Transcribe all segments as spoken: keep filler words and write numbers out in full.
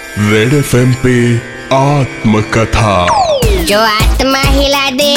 Red F M पे आत्मकथा, जो आत्मा हिला दे।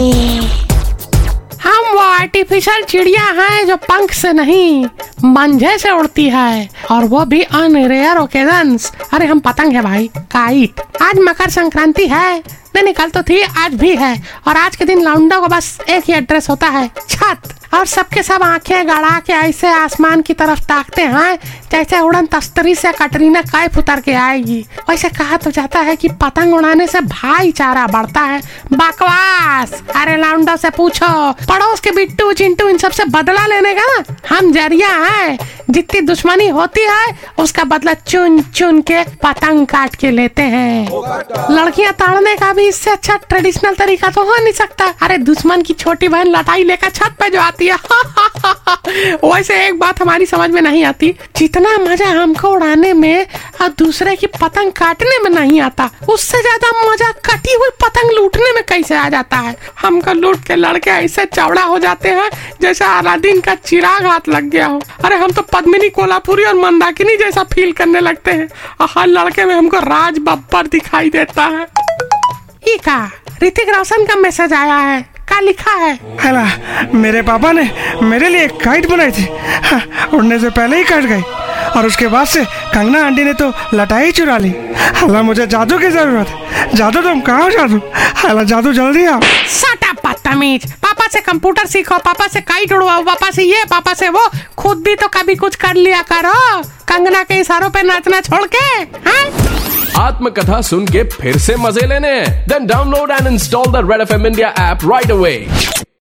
हम वो आर्टिफिशियल चिड़िया हैं जो पंख से नहीं मंझे से उड़ती है, और वो भी ऑन रेयर ओकेजन्स। अरे हम पतंग है भाई, काइट। आज मकर संक्रांति है, नहीं कल तो थी, आज भी है। और आज के दिन लौंडों को बस एक ही एड्रेस होता है, छत। और सबके सब आंखें गड़ा के ऐसे आसमान की तरफ ताकते हैं जैसे उड़न तस्तरी से कटरीना कैफ उतर के आएगी। वैसे कहा तो जाता है कि पतंग उड़ाने से भाईचारा बढ़ता है। बकवास। अरे लौंडों से पूछो, पड़ोस के बिट्टू चिंटू इन सब से बदला लेने का ना हम जरिया है। जितनी दुश्मनी होती है उसका बदला चुन चुन के पतंग काट के लेते हैं। लड़कियां ताड़ने का भी इससे अच्छा ट्रेडिशनल तरीका तो हो नहीं सकता। अरे दुश्मन की छोटी बहन लटाई लेकर छत पे जो आती है वैसे एक बात हमारी समझ में नहीं आती, जितना मजा हमको उड़ाने में और दूसरे की पतंग काटने में नहीं आता, उससे ज्यादा मजा कटी हुई पतंग लूटने में कैसे आ जाता है। हमको लूट के लड़के ऐसे चौड़ा हो जाते हैं जैसे अलादीन का चिराग हाथ लग गया हो। अरे हम तो पद्मिनी कोल्हापुरी और मंदाकिनी जैसा फील करने लगते हैं, और हर लड़के में हमको राज बब्बर दिखाई देता है। ये का ऋतिक रोशन का मैसेज आया है, क्या लिखा है? हेला, मेरे पापा ने मेरे लिए एक काइट बनाई थी, हाँ, उड़ने से पहले ही कट गई, और उसके बाद से कंगना आंटी ने तो लटाई चुरा ली। हाला मुझे जादू की जरूरत है। जादू तुम कहाँ जादू? हाला जादू जल्दी आओ। शट अप बदतमीज। पापा से कंप्यूटर सीखो, पापा से काइट उड़वाओ, पापा से ये पापा से वो, खुद भी तो कभी कुछ कर लिया करो। कंगना के इशारों पे नाचना छोड़ के। हाँ? आत्मकथा सुन के फिर से मजे लेने हैं? Then download and install the Red F M India app right away.